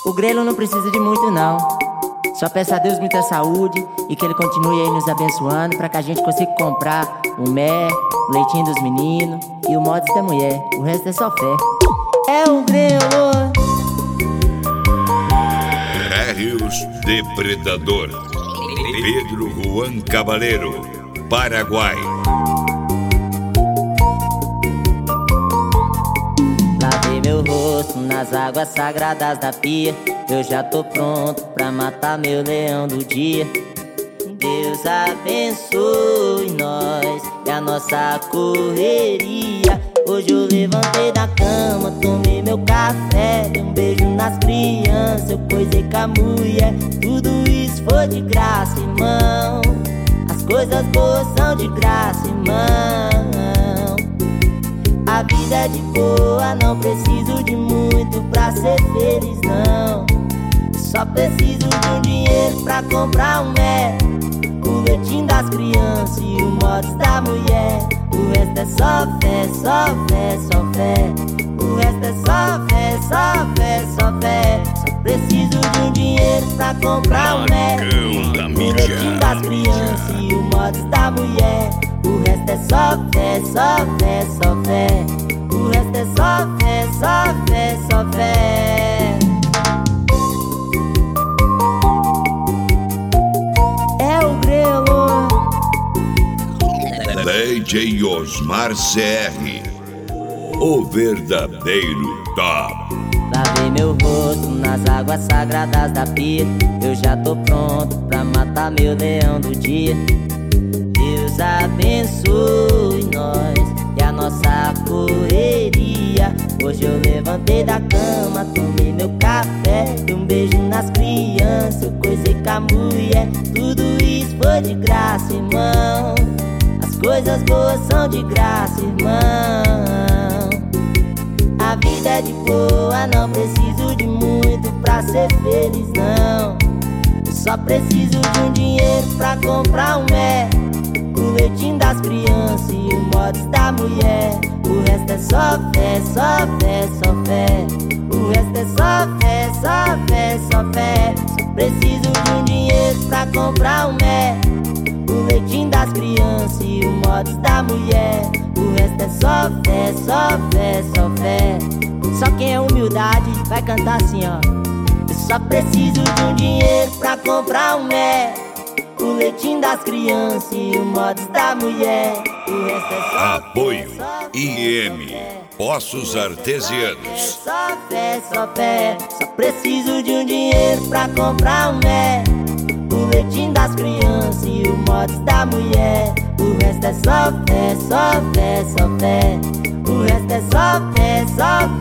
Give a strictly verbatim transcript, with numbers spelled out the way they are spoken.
O grelo não precisa de muito não. Só peço a Deus muita saúde e que Ele continue aí nos abençoando, pra que a gente consiga comprar o mé, o leitinho dos meninos e o mods da mulher. O resto é só fé. É o grelo. Térreos Depredador. Pedro Juan Cabaleiro, Paraguai. Lavei meu rosto nas águas sagradas da pia. Eu já tô pronto pra matar meu leão do dia. Deus abençoe nós e a nossa correria. Hoje eu levantei da cama, tomei meu café, dei um beijo nas crianças, eu coisei com a mulher. Tudo isso foi de graça, irmão. As coisas boas são de graça, irmão. A vida é de boa, não preciso de muito pra ser feliz, não. Só preciso de um dinheiro pra comprar um mé, o leitinho das crianças e o mods da mulher. O resto é só fé, só fé, só fé. O resto é só fé, só fé, só fé. Só preciso de um dinheiro pra comprar um mé, o leitinho das crianças e o mods da mulher. O resto é só fé, só fé, só fé. O resto é só fé, só fé, só fé. É o grelo. D J Osmar C R, o verdadeiro top. Lavei meu rosto nas águas sagradas da pia. Eu já tô pronto pra matar meu leão do dia. Deus abençoe nós e a nossa correria. Hoje eu levantei da cama, tomei meu café, dei um beijo nas crianças, eu coisei com a mulher. Tudo isso foi de graça, irmão. As coisas boas são de graça, irmão. A vida é de boa, não preciso de muito pra ser feliz, não. Só preciso de um dinheiro pra comprar um mé, o leitinho das crianças e o mods da mulher. O resto é só fé, só fé, só fé. O resto é só fé, só fé, só fé. Só preciso de um dinheiro pra comprar um mé, o leitinho das crianças e o mods da mulher. O resto é só fé, só fé, só fé. Só quem é humildade vai cantar assim, ó. Eu só preciso de um dinheiro pra comprar um mé, o leitinho das crianças e o mods da mulher. O resto é só Apoio fé, só I M fé, Poços Artesianos. só fé, só fé. Só preciso de um dinheiro pra comprar um mé, o leitinho das crianças e o mods da mulher. O resto é só fé, só fé, só fé. O resto é só fé, só